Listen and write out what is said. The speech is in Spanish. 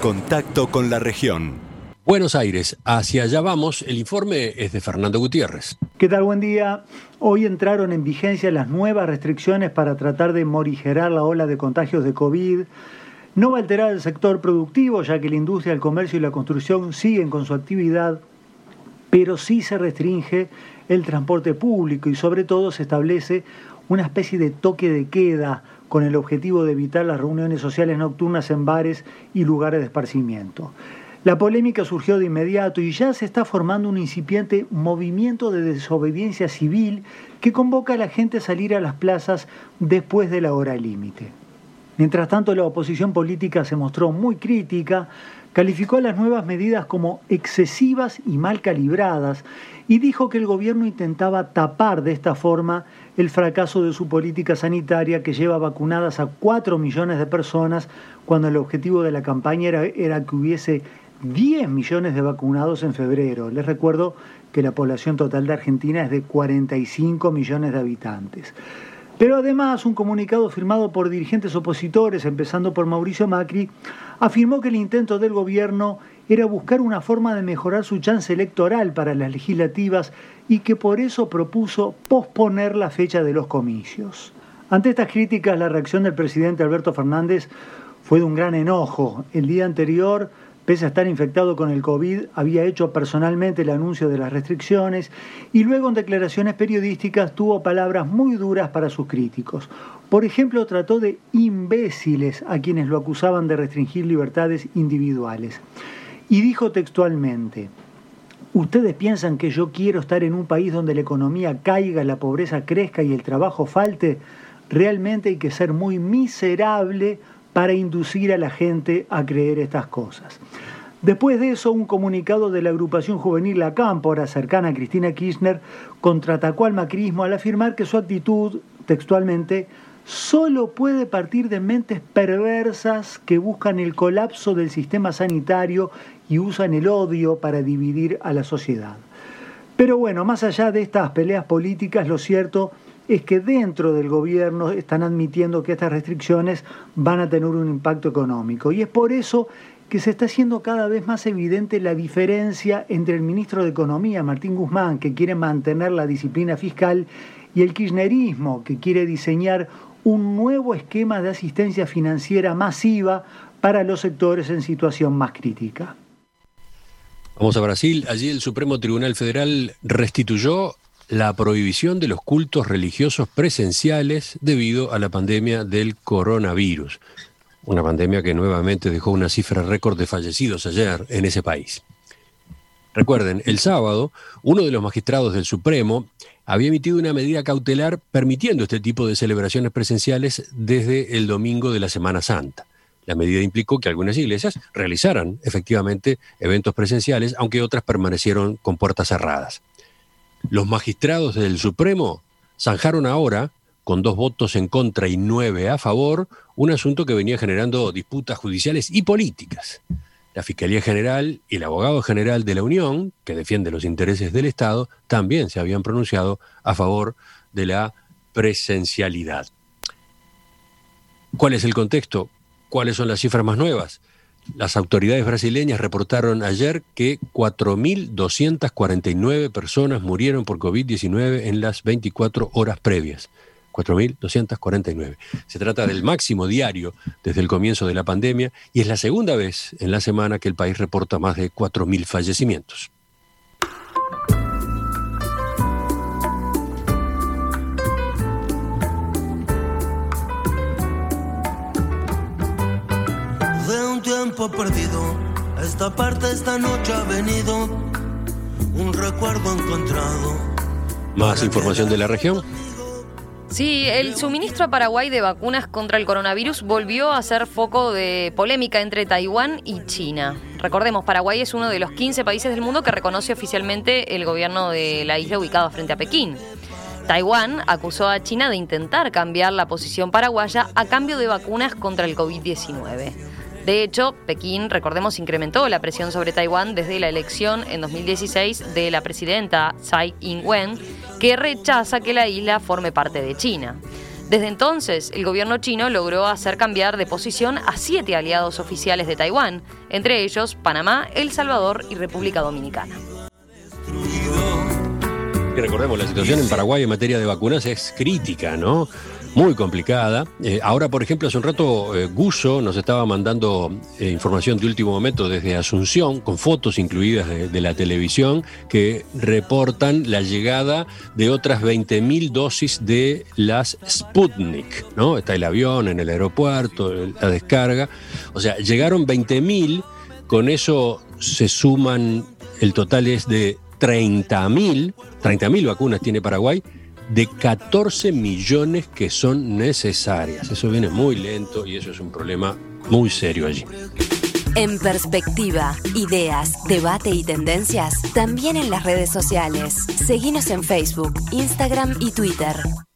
contacto con la región. Buenos Aires, hacia allá vamos. El informe es de Fernando Gutiérrez. ¿Qué tal? Buen día. Hoy entraron en vigencia las nuevas restricciones para tratar de morigerar la ola de contagios de COVID. No va a alterar el sector productivo, ya que la industria, el comercio y la construcción siguen con su actividad, pero sí se restringe el transporte público y sobre todo se establece una especie de toque de queda con el objetivo de evitar las reuniones sociales nocturnas en bares y lugares de esparcimiento. La polémica surgió de inmediato y ya se está formando un incipiente movimiento de desobediencia civil que convoca a la gente a salir a las plazas después de la hora límite. Mientras tanto, la oposición política se mostró muy crítica, calificó las nuevas medidas como excesivas y mal calibradas y dijo que el gobierno intentaba tapar de esta forma el fracaso de su política sanitaria que lleva vacunadas a 4 millones de personas cuando el objetivo de la campaña era que hubiese 10 millones de vacunados en febrero. Les recuerdo que la población total de Argentina es de 45 millones de habitantes. Pero además, un comunicado firmado por dirigentes opositores, empezando por Mauricio Macri, afirmó que el intento del gobierno era buscar una forma de mejorar su chance electoral para las legislativas y que por eso propuso posponer la fecha de los comicios. Ante estas críticas, la reacción del presidente Alberto Fernández fue de un gran enojo. El día anterior, pese a estar infectado con el COVID, había hecho personalmente el anuncio de las restricciones y luego en declaraciones periodísticas tuvo palabras muy duras para sus críticos. Por ejemplo, trató de imbéciles a quienes lo acusaban de restringir libertades individuales. Y dijo textualmente: ¿ustedes piensan que yo quiero estar en un país donde la economía caiga, la pobreza crezca y el trabajo falte? Realmente hay que ser muy miserable para inducir a la gente a creer estas cosas. Después de eso, un comunicado de la agrupación juvenil La Cámpora, cercana a Cristina Kirchner, contraatacó al macrismo al afirmar que su actitud, textualmente, solo puede partir de mentes perversas que buscan el colapso del sistema sanitario y usan el odio para dividir a la sociedad. Pero bueno, más allá de estas peleas políticas, lo cierto es que dentro del gobierno están admitiendo que estas restricciones van a tener un impacto económico. Y es por eso que se está haciendo cada vez más evidente la diferencia entre el ministro de Economía, Martín Guzmán, que quiere mantener la disciplina fiscal, y el kirchnerismo, que quiere diseñar un nuevo esquema de asistencia financiera masiva para los sectores en situación más crítica. Vamos a Brasil. Allí el Supremo Tribunal Federal restituyó la prohibición de los cultos religiosos presenciales debido a la pandemia del coronavirus. Una pandemia que nuevamente dejó una cifra récord de fallecidos ayer en ese país. Recuerden, el sábado, uno de los magistrados del Supremo había emitido una medida cautelar permitiendo este tipo de celebraciones presenciales desde el domingo de la Semana Santa. La medida implicó que algunas iglesias realizaran efectivamente eventos presenciales, aunque otras permanecieron con puertas cerradas. Los magistrados del Supremo zanjaron ahora, con 2 votos en contra y 9 a favor, un asunto que venía generando disputas judiciales y políticas. La Fiscalía General y el Abogado General de la Unión, que defiende los intereses del Estado, también se habían pronunciado a favor de la presencialidad. ¿Cuál es el contexto? ¿Cuáles son las cifras más nuevas? Las autoridades brasileñas reportaron ayer que 4.249 personas murieron por COVID-19 en las 24 horas previas. 4.249. Se trata del máximo diario desde el comienzo de la pandemia y es la segunda vez en la semana que el país reporta más de 4.000 fallecimientos. De un tiempo perdido, a esta parte esta noche ha venido un recuerdo encontrado. Más información de la región. Sí, el suministro a Paraguay de vacunas contra el coronavirus volvió a ser foco de polémica entre Taiwán y China. Recordemos, Paraguay es uno de los 15 países del mundo que reconoce oficialmente el gobierno de la isla ubicada frente a Pekín. Taiwán acusó a China de intentar cambiar la posición paraguaya a cambio de vacunas contra el COVID-19. De hecho, Pekín, recordemos, incrementó la presión sobre Taiwán desde la elección en 2016 de la presidenta Tsai Ing-wen, que rechaza que la isla forme parte de China. Desde entonces, el gobierno chino logró hacer cambiar de posición a 7 aliados oficiales de Taiwán, entre ellos Panamá, El Salvador y República Dominicana. Y recordemos, la situación en Paraguay en materia de vacunas es crítica, ¿no? Muy complicada. Ahora, por ejemplo, hace un rato Guzzo nos estaba mandando información de último momento desde Asunción, con fotos incluidas de la televisión, que reportan la llegada de otras 20.000 dosis de las Sputnik, ¿no? Está el avión en el aeropuerto, la descarga. O sea, llegaron 20.000, con eso se suman, el total es de 30.000 vacunas tiene Paraguay, de 14 millones que son necesarias. Eso viene muy lento y eso es un problema muy serio allí. En Perspectiva, ideas, debate y tendencias, también en las redes sociales. Seguinos en Facebook, Instagram y Twitter.